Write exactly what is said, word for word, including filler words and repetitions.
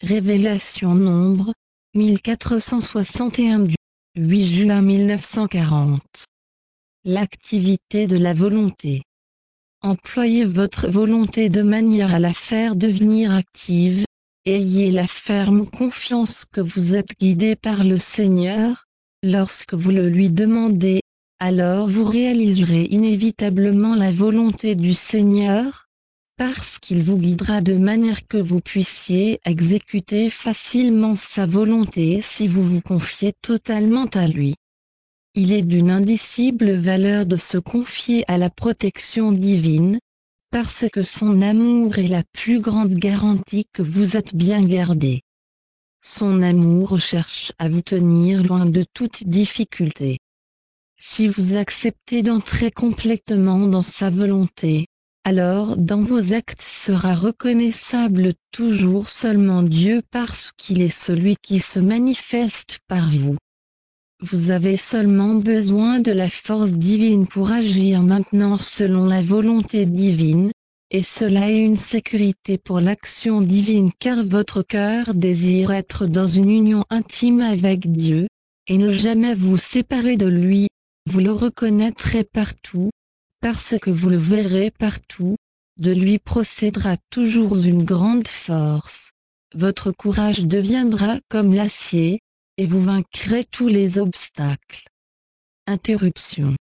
Révélation Nombre, mille quatre cent soixante et un du huit juin mille neuf cent quarante. L'activité de la volonté. Employez votre volonté de manière à la faire devenir active. Ayez la ferme confiance que vous êtes guidé par le Seigneur. Lorsque vous le lui demandez, alors vous réaliserez inévitablement la volonté du Seigneur, parce qu'il vous guidera de manière que vous puissiez exécuter facilement sa volonté si vous vous confiez totalement à lui. Il est d'une indicible valeur de se confier à la protection divine, parce que son amour est la plus grande garantie que vous êtes bien gardé. Son amour cherche à vous tenir loin de toute difficulté. Si vous acceptez d'entrer complètement dans sa volonté, alors dans vos actes sera reconnaissable toujours seulement Dieu parce qu'il est celui qui se manifeste par vous. Vous avez seulement besoin de la force divine pour agir maintenant selon la volonté divine, et cela est une sécurité pour l'action divine car votre cœur désire être dans une union intime avec Dieu, et ne jamais vous séparer de lui. Vous le reconnaîtrez partout, parce que vous le verrez partout, de lui procédera toujours une grande force. Votre courage deviendra comme l'acier, et vous vaincrez tous les obstacles. Interruption.